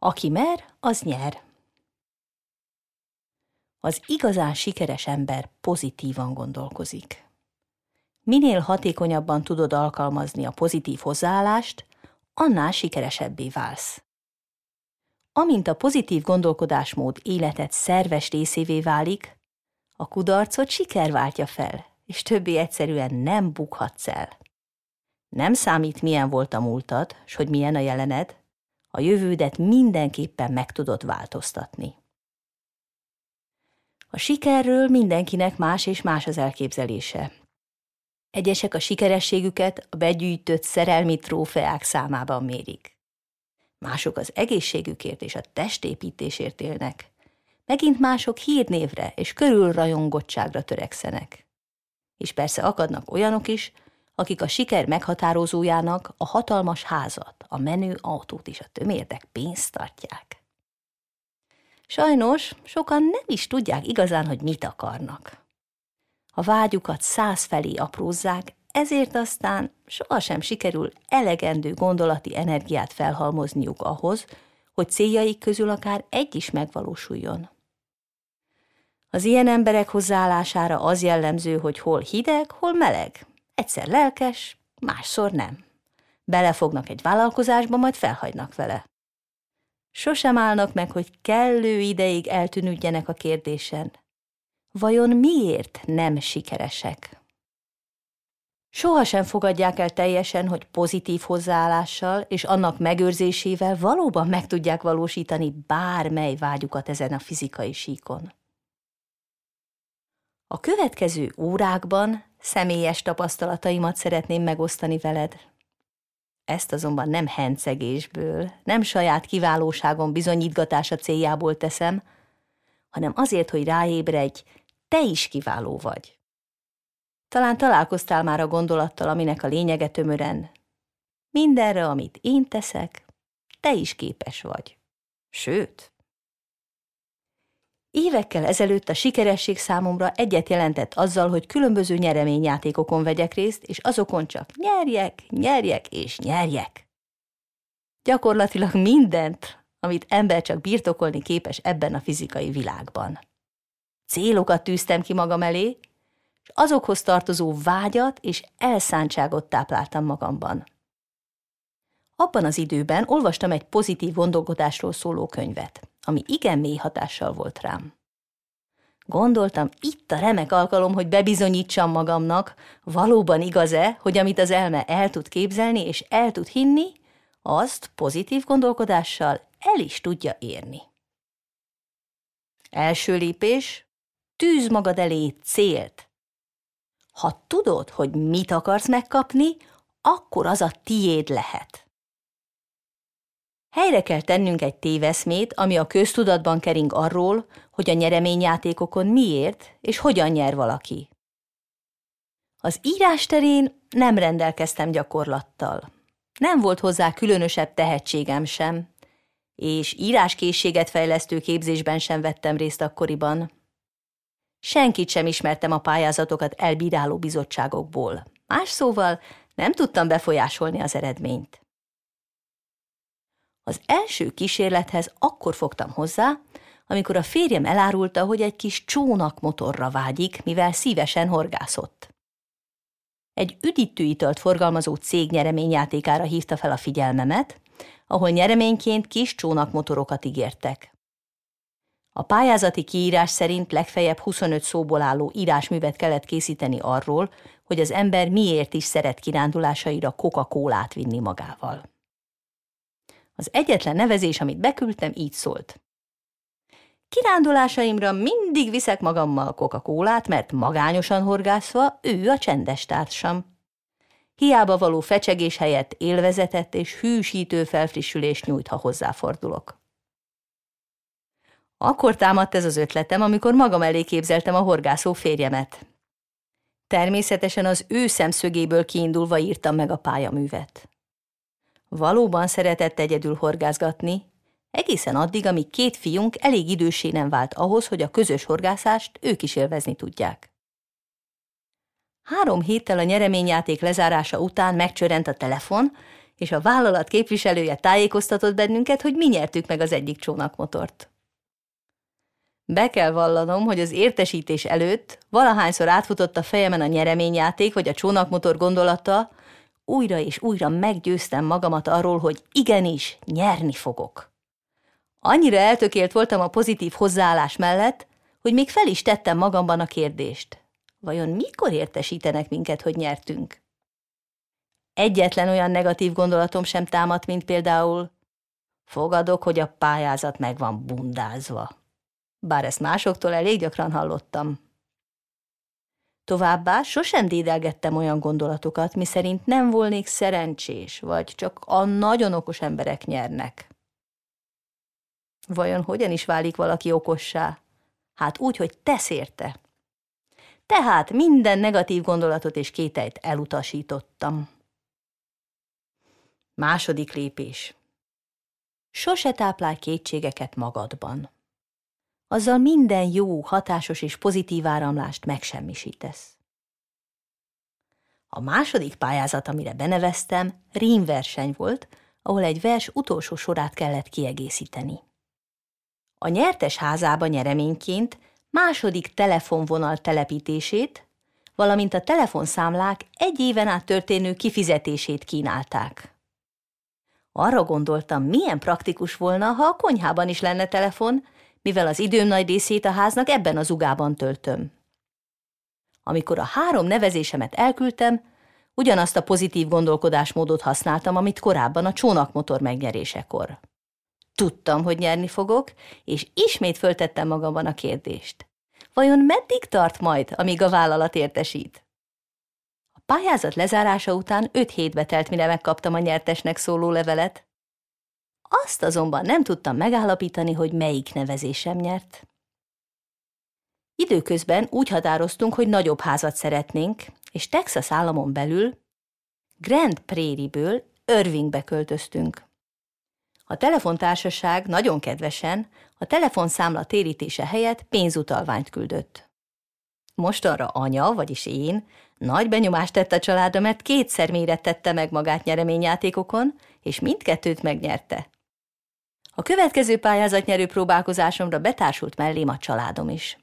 Aki mer, az nyer. Az igazán sikeres ember pozitívan gondolkozik. Minél hatékonyabban tudod alkalmazni a pozitív hozzáállást, annál sikeresebbé válsz. Amint a pozitív gondolkodásmód életed szerves részévé válik, a kudarcot siker váltja fel, és többé egyszerűen nem bukhatsz el. Nem számít, milyen volt a múltad, s hogy milyen a jelened, a jövődet mindenképpen meg tudod változtatni. A sikerről mindenkinek más és más az elképzelése. Egyesek a sikerességüket a begyűjtött szerelmi trófeák számában mérik. Mások az egészségükért és a testépítésért élnek, megint mások hírnévre és körülrajongottságra törekszenek. És persze akadnak olyanok is, akik a siker meghatározójának a hatalmas házat, a menő autót és a tömérdek pénzt tartják. Sajnos sokan nem is tudják igazán, hogy mit akarnak. A vágyukat 100 felé aprózzák, ezért aztán sohasem sikerül elegendő gondolati energiát felhalmozniuk ahhoz, hogy céljaik közül akár egy is megvalósuljon. Az ilyen emberek hozzáállására az jellemző, hogy hol hideg, hol meleg. Egyszer lelkes, másszor nem. Belefognak egy vállalkozásba, majd felhagynak vele. Sosem állnak meg, hogy kellő ideig eltűnődjenek a kérdésen. Vajon miért nem sikeresek? Sohasem fogadják el teljesen, hogy pozitív hozzáállással és annak megőrzésével valóban meg tudják valósítani bármely vágyukat ezen a fizikai síkon. A következő órákban személyes tapasztalataimat szeretném megosztani veled. Ezt azonban nem hencegésből, nem saját kiválóságom bizonyítgatása céljából teszem, hanem azért, hogy ráébredj, te is kiváló vagy. Talán találkoztál már a gondolattal, aminek a lényege tömören: mindenre, amit én teszek, te is képes vagy. Sőt, évekkel ezelőtt a sikeresség számomra egyet jelentett azzal, hogy különböző nyereményjátékokon vegyek részt, és azokon csak nyerjek és nyerjek. Gyakorlatilag mindent, amit ember csak birtokolni képes ebben a fizikai világban. Célokat tűztem ki magam elé, és azokhoz tartozó vágyat és elszántságot tápláltam magamban. Abban az időben olvastam egy pozitív gondolkodásról szóló könyvet, ami igen mély hatással volt rám. Gondoltam, itt a remek alkalom, hogy bebizonyítsam magamnak, valóban igaz-e, hogy amit az elme el tud képzelni és el tud hinni, azt pozitív gondolkodással el is tudja érni. Első lépés: tűzd magad elé célt. Ha tudod, hogy mit akarsz megkapni, akkor az a tiéd lehet. Helyre kell tennünk egy téveszmét, ami a köztudatban kering arról, hogy a nyereményjátékokon miért és hogyan nyer valaki. Az írás terén nem rendelkeztem gyakorlattal. Nem volt hozzá különösebb tehetségem sem, és íráskészséget fejlesztő képzésben sem vettem részt akkoriban. Senkit sem ismertem a pályázatokat elbíráló bizottságokból. Más szóval nem tudtam befolyásolni az eredményt. Az első kísérlethez akkor fogtam hozzá, amikor a férjem elárulta, hogy egy kis csónakmotorra vágyik, mivel szívesen horgászott. Egy üdítőitalt forgalmazó cég nyereményjátékára hívta fel a figyelmemet, ahol nyereményként kis csónakmotorokat ígértek. A pályázati kiírás szerint legfeljebb 25 szóból álló írásművet kellett készíteni arról, hogy az ember miért is szeret kirándulásaira Coca-Colát vinni magával. Az egyetlen nevezés, amit beküldtem, így szólt: kirándulásaimra mindig viszek magammal Coca-Colát, mert magányosan horgászva ő a csendes társam. Hiába való fecsegés helyett élvezetet és hűsítő felfrissülést nyújt, ha hozzáfordulok. Akkor támadt ez az ötletem, amikor magam elé képzeltem a horgászó férjemet. Természetesen az ő szemszögéből kiindulva írtam meg a pályaművet. Valóban szeretett egyedül horgászgatni, egészen addig, amíg 2 fiunk elég időssé nem vált ahhoz, hogy a közös horgászást ők is élvezni tudják. 3 héttel a nyereményjáték lezárása után megcsörrent a telefon, és a vállalat képviselője tájékoztatott bennünket, hogy mi nyertük meg az egyik csónakmotort. Be kell vallanom, hogy az értesítés előtt valahányszor átfutott a fejemen a nyereményjáték vagy a csónakmotor gondolata, újra és újra meggyőztem magamat arról, hogy igenis, nyerni fogok. Annyira eltökélt voltam a pozitív hozzáállás mellett, hogy még fel is tettem magamban a kérdést. Vajon mikor értesítenek minket, hogy nyertünk? Egyetlen olyan negatív gondolatom sem támadt, mint például fogadok, hogy a pályázat meg van bundázva. Bár ezt másoktól elég gyakran hallottam. Továbbá sosem dédelgettem olyan gondolatokat, miszerint nem volnék szerencsés, vagy csak a nagyon okos emberek nyernek. Vajon hogyan is válik valaki okossá? Hát úgy, hogy tesz érte. Tehát minden negatív gondolatot és kételyt elutasítottam. Második lépés. Sose táplálj kétségeket magadban. Azzal minden jó, hatásos és pozitív áramlást megsemmisítesz. A második pályázat, amire beneveztem, rímverseny volt, ahol egy vers utolsó sorát kellett kiegészíteni. A nyertes házába nyereményként második telefonvonal telepítését, valamint a telefonszámlák 1 éven át történő kifizetését kínálták. Arra gondoltam, milyen praktikus volna, ha a konyhában is lenne telefon, mivel az időm nagy részét a háznak ebben az ugában töltöm. Amikor a 3 nevezésemet elküldtem, ugyanazt a pozitív gondolkodásmódot használtam, amit korábban a csónakmotor megnyerésekor. Tudtam, hogy nyerni fogok, és ismét föltettem magamban a kérdést. Vajon meddig tart majd, amíg a vállalat értesít? A pályázat lezárása után 5 hétbe telt, mire megkaptam a nyertesnek szóló levelet. Azt azonban nem tudtam megállapítani, hogy melyik nevezésem nyert. Időközben úgy határoztunk, hogy nagyobb házat szeretnénk, és Texas államon belül Grand Prairie-ből Irvingbe költöztünk. A telefontársaság nagyon kedvesen a telefonszámla térítése helyett pénzutalványt küldött. Mostanra anya, vagyis én, nagy benyomást tett a családra, mert 2-szer mérettette meg magát nyereményjátékokon, és mindkettőt megnyerte. A következő pályázatnyerő próbálkozásomra betársult mellém a családom is.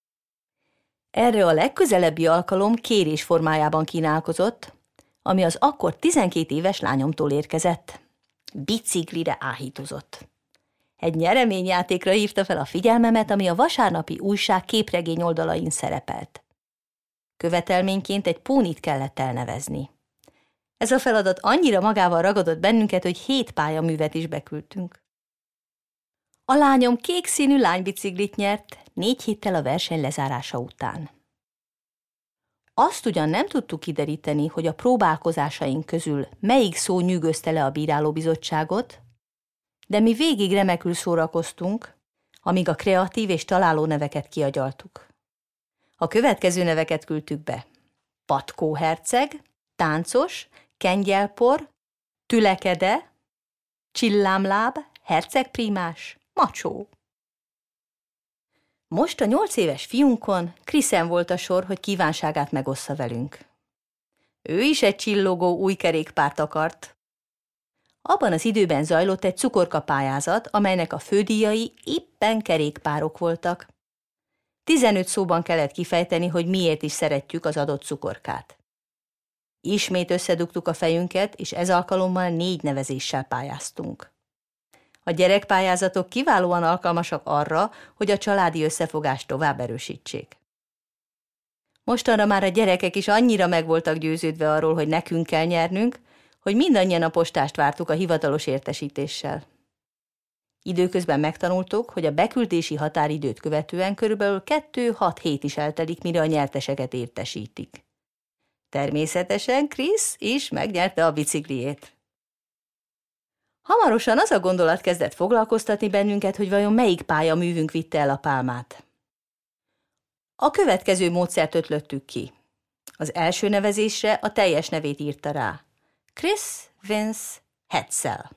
Erre a legközelebbi alkalom kérés formájában kínálkozott, ami az akkor 12 éves lányomtól érkezett. Biciklire áhítozott. Egy nyereményjátékra hívta fel a figyelmemet, ami a vasárnapi újság képregény oldalain szerepelt. Követelményként egy pónit kellett elnevezni. Ez a feladat annyira magával ragadott bennünket, hogy 7 pályaművet is beküldtünk. A lányom kék színű lánybiciklit nyert 4 héttel a verseny lezárása után. Azt ugyan nem tudtuk kideríteni, hogy a próbálkozásaink közül melyik szó nyűgözte le a bírálóbizottságot, de mi végig remekül szórakoztunk, amíg a kreatív és találó neveket kiagyaltuk. A következő neveket küldtük be: patkóherceg, táncos, kengyelpor, tülekede, csillámláb, hercegprímás, macsó. Most a 8 éves fiunkon Chrisen volt a sor, hogy kívánságát megossza velünk. Ő is egy csillogó új kerékpárt akart. Abban az időben zajlott egy cukorkapályázat, amelynek a fődíjai éppen kerékpárok voltak. 15 szóban kellett kifejteni, hogy miért is szeretjük az adott cukorkát. Ismét összedugtuk a fejünket, és ez alkalommal 4 nevezéssel pályáztunk. A gyerekpályázatok kiválóan alkalmasak arra, hogy a családi összefogást tovább erősítsék. Mostanra már a gyerekek is annyira meg voltak győződve arról, hogy nekünk kell nyernünk, hogy mindannyian a postást vártuk a hivatalos értesítéssel. Időközben megtanultuk, hogy a beküldési határidőt követően körülbelül 2-6 hét is eltelik, mire a nyerteseket értesítik. Természetesen Chris is megnyerte a bicikliét. Hamarosan az a gondolat kezdett foglalkoztatni bennünket, hogy vajon melyik pályaművünk vitte el a pálmát. A következő módszert ötlöttük ki. Az első nevezésre a teljes nevét írta rá: Chris Vince Hetzel.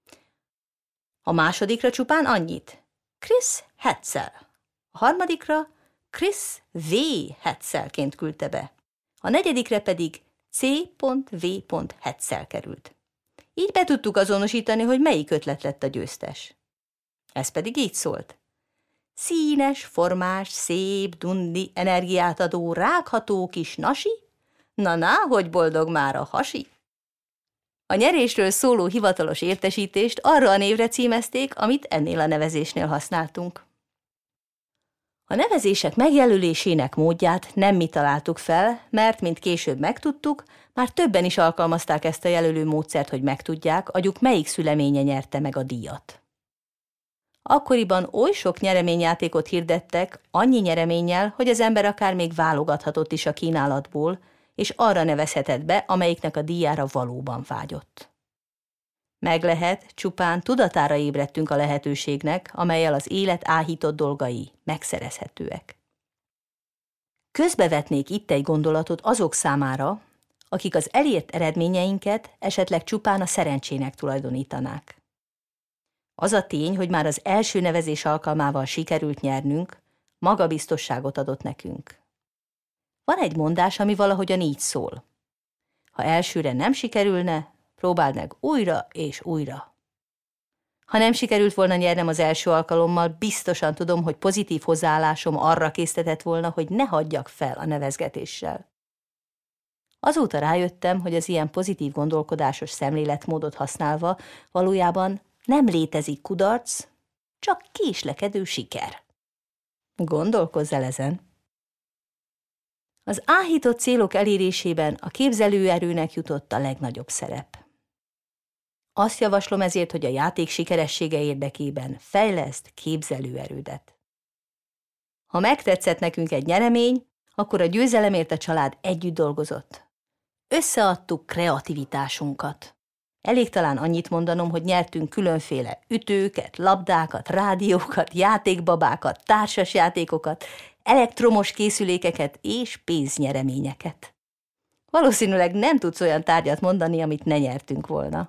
A másodikra csupán annyit: Chris Hetzel. A harmadikra Chris V. Hetzelként küldte be. A negyedikre pedig C.V. Hetzel került. Így be tudtuk azonosítani, hogy melyik ötlet lett a győztes. Ez pedig így szólt. Színes, formás, szép, dundi, energiát adó, rágható kis nasi? Na, hogy boldog már a hasi? A nyerésről szóló hivatalos értesítést arra a névre címezték, amit ennél a nevezésnél használtunk. A nevezések megjelölésének módját nem mi találtuk fel, mert, mint később megtudtuk, már többen is alkalmazták ezt a jelölő módszert, hogy megtudják, agyuk melyik szüleménye nyerte meg a díjat. Akkoriban oly sok nyereményjátékot hirdettek, annyi nyereménnyel, hogy az ember akár még válogathatott is a kínálatból, és arra nevezhetett be, amelyiknek a díjára valóban vágyott. Meg lehet, csupán tudatára ébredtünk a lehetőségnek, amellyel az élet áhított dolgai megszerezhetőek. Közbevetnék itt egy gondolatot azok számára, akik az elért eredményeinket esetleg csupán a szerencsének tulajdonítanák. Az a tény, hogy már az első nevezés alkalmával sikerült nyernünk, magabiztosságot adott nekünk. Van egy mondás, ami valahogyan így szól. Ha elsőre nem sikerülne, próbáld meg újra és újra. Ha nem sikerült volna nyernem az első alkalommal, biztosan tudom, hogy pozitív hozzáállásom arra késztetett volna, hogy ne hagyjak fel a nevezgetéssel. Azóta rájöttem, hogy az ilyen pozitív gondolkodásos szemléletmódot használva valójában nem létezik kudarc, csak késlekedő siker. Gondolkozz el ezen. Az áhított célok elérésében a képzelőerőnek jutott a legnagyobb szerep. Azt javaslom ezért, hogy a játék sikeressége érdekében fejleszd képzelőerődet. Ha megtetszett nekünk egy nyeremény, akkor a győzelemért a család együtt dolgozott. Összeadtuk kreativitásunkat. Elég talán annyit mondanom, hogy nyertünk különféle ütőket, labdákat, rádiókat, játékbabákat, társasjátékokat, elektromos készülékeket és pénznyereményeket. Valószínűleg nem tudsz olyan tárgyat mondani, amit ne nyertünk volna.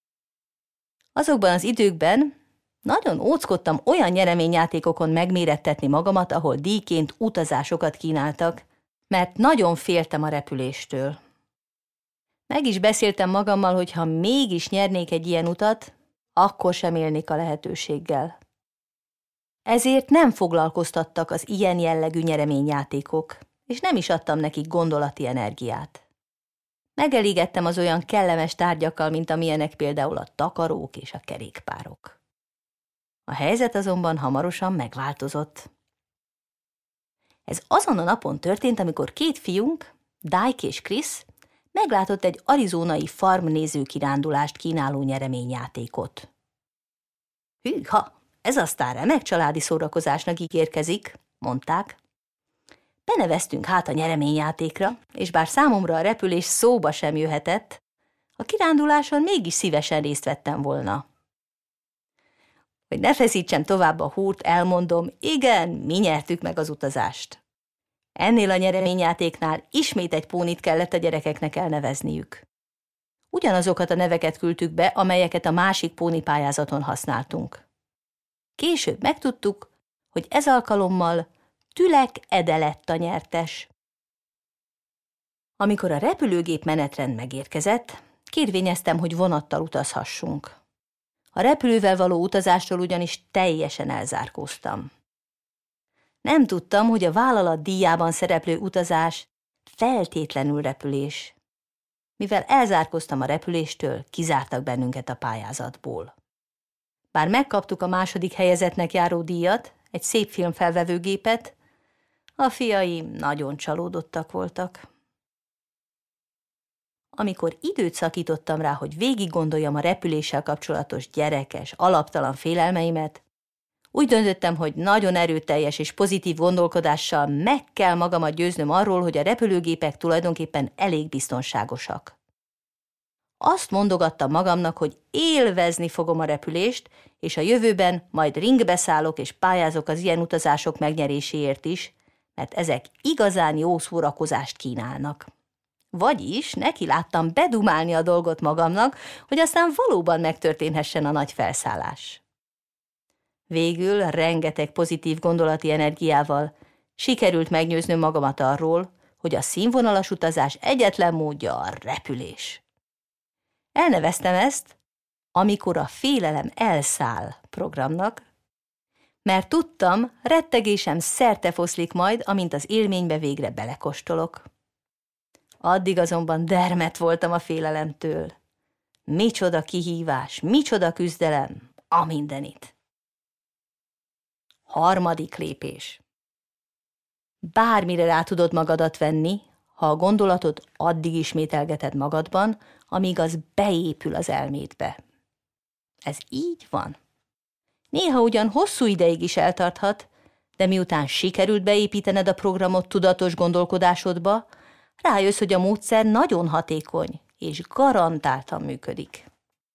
Azokban az időkben nagyon óckodtam olyan nyereményjátékokon megmérettetni magamat, ahol díjként utazásokat kínáltak, mert nagyon féltem a repüléstől. Meg is beszéltem magammal, hogy ha mégis nyernék egy ilyen utat, akkor sem élnék a lehetőséggel. Ezért nem foglalkoztattak az ilyen jellegű nyereményjátékok, és nem is adtam nekik gondolati energiát. Megelégettem az olyan kellemes tárgyakkal, mint amilyenek például a takarók és a kerékpárok. A helyzet azonban hamarosan megváltozott. Ez azon a napon történt, amikor két fiunk, Dyke és Chris, meglátott egy arizonai farm nézőkirándulást kínáló nyereményjátékot. Hűha, ez aztán remek családi szórakozásnak ígérkezik, mondták. Beneveztünk hát a nyereményjátékra, és bár számomra a repülés szóba sem jöhetett, a kiránduláson mégis szívesen részt vettem volna. Hogy ne feszítsem tovább a húrt, elmondom, igen, mi nyertük meg az utazást. Ennél a nyereményjátéknál ismét egy pónit kellett a gyerekeknek elnevezniük. Ugyanazokat a neveket küldtük be, amelyeket a másik pónipályázaton használtunk. Később megtudtuk, hogy ez alkalommal Tülek Ede lett a nyertes. Amikor a repülőgép menetrend megérkezett, kérvényeztem, hogy vonattal utazhassunk. A repülővel való utazástól ugyanis teljesen elzárkóztam. Nem tudtam, hogy a vállalat díjában szereplő utazás feltétlenül repülés. Mivel elzárkóztam a repüléstől, kizártak bennünket a pályázatból. Bár megkaptuk a második helyezettnek járó díjat, egy szép filmfelvevőgépet, a fiaim nagyon csalódottak voltak. Amikor időt szakítottam rá, hogy végig gondoljam a repüléssel kapcsolatos gyerekes, alaptalan félelmeimet, úgy döntöttem, hogy nagyon erőteljes és pozitív gondolkodással meg kell magamat győznöm arról, hogy a repülőgépek tulajdonképpen elég biztonságosak. Azt mondogattam magamnak, hogy élvezni fogom a repülést, és a jövőben majd ringbe szállok és pályázok az ilyen utazások megnyeréséért is, mert ezek igazán jó szórakozást kínálnak. Vagyis neki láttam bedumálni a dolgot magamnak, hogy aztán valóban megtörténhessen a nagy felszállás. Végül rengeteg pozitív gondolati energiával sikerült meggyőznöm magamat arról, hogy a színvonalas utazás egyetlen módja a repülés. Elneveztem ezt Amikor a félelem elszáll programnak, mert tudtam, rettegésem szertefoszlik majd, amint az élménybe végre belekóstolok. Addig azonban dermedt voltam a félelemtől. Micsoda kihívás, micsoda küzdelem, a mindenit. 3. lépés. Bármire rá tudod magadat venni, ha a gondolatot addig ismételgeted magadban, amíg az beépül az elmédbe. Ez így van. Néha ugyan hosszú ideig is eltarthat, de miután sikerült beépítened a programot tudatos gondolkodásodba, rájössz, hogy a módszer nagyon hatékony, és garantáltan működik.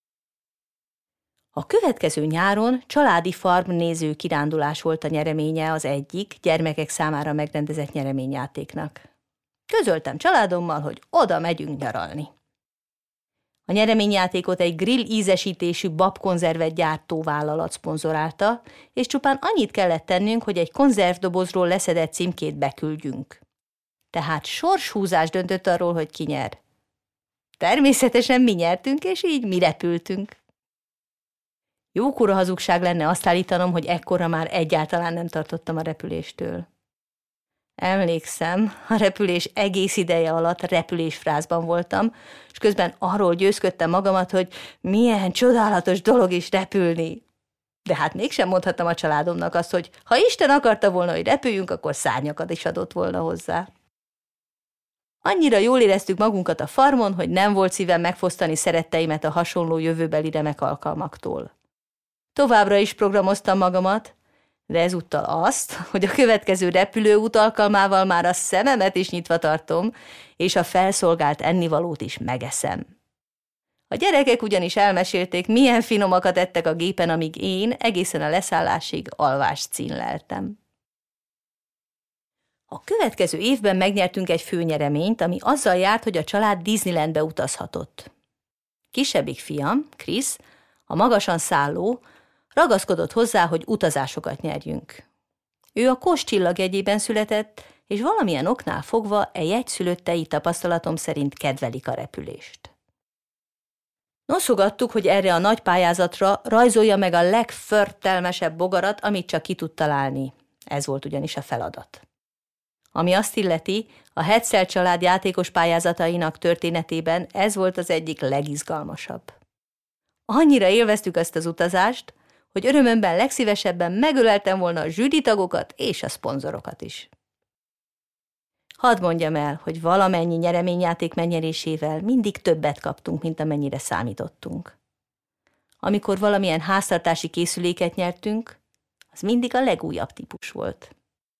A következő nyáron családi farmnéző kirándulás volt a nyereménye az egyik gyermekek számára megrendezett nyereményjátéknak. Közöltem családommal, hogy oda megyünk nyaralni. A nyereményjátékot egy grill ízesítésű babkonzervet gyártó vállalat szponzorálta, és csupán annyit kellett tennünk, hogy egy konzervdobozról leszedett címkét beküldjünk. Tehát sorshúzás döntött arról, hogy ki nyer. Természetesen mi nyertünk, és így mi repültünk. Jókora hazugság lenne azt állítanom, hogy ekkora már egyáltalán nem tartottam a repüléstől. Emlékszem, a repülés egész ideje alatt repülésfrázban voltam, és közben arról győzködtem magamat, hogy milyen csodálatos dolog is repülni. De hát mégsem mondhattam a családomnak azt, hogy ha Isten akarta volna, hogy repüljünk, akkor szárnyakat is adott volna hozzá. Annyira jól éreztük magunkat a farmon, hogy nem volt szívem megfosztani szeretteimet a hasonló jövőbeli remek alkalmaktól. Továbbra is programoztam magamat, de ezúttal azt, hogy a következő repülőút alkalmával már a szememet is nyitva tartom, és a felszolgált ennivalót is megeszem. A gyerekek ugyanis elmesélték, milyen finomakat ettek a gépen, amíg én egészen a leszállásig alvást cínleltem. A következő évben megnyertünk egy főnyereményt, ami azzal járt, hogy a család Disneylandbe utazhatott. Kisebbik fiam, Chris, a magasan szálló, ragaszkodott hozzá, hogy utazásokat nyerjünk. Ő a Kos csillag jegyében született, és valamilyen oknál fogva jegyszülöttei tapasztalatom szerint kedvelik a repülést. Noszogattuk, hogy erre a nagy pályázatra rajzolja meg a legförtelmesebb bogarat, amit csak ki tud találni. Ez volt ugyanis a feladat. Ami azt illeti, a Hetzel család játékos pályázatainak történetében ez volt az egyik legizgalmasabb. Annyira élveztük ezt az utazást, hogy örömömben legszívesebben megöleltem volna a zsűritagokat és a szponzorokat is. Hadd mondjam el, hogy valamennyi nyereményjáték megnyerésével mindig többet kaptunk, mint amennyire számítottunk. Amikor valamilyen háztartási készüléket nyertünk, az mindig a legújabb típus volt.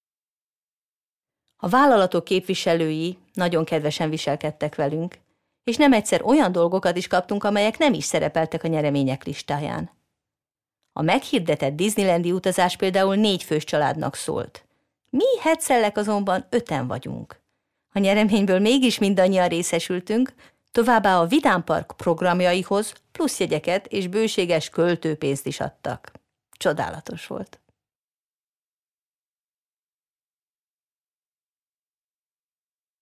A vállalatok képviselői nagyon kedvesen viselkedtek velünk, és nem egyszer olyan dolgokat is kaptunk, amelyek nem is szerepeltek a nyeremények listáján. A meghirdetett Disneylandi utazás például 4 fős családnak szólt. Mi Hetzellek azonban 5-en vagyunk. A nyereményből mégis mindannyian részesültünk, továbbá a Vidám Park programjaihoz plusz jegyeket és bőséges költőpénzt is adtak. Csodálatos volt.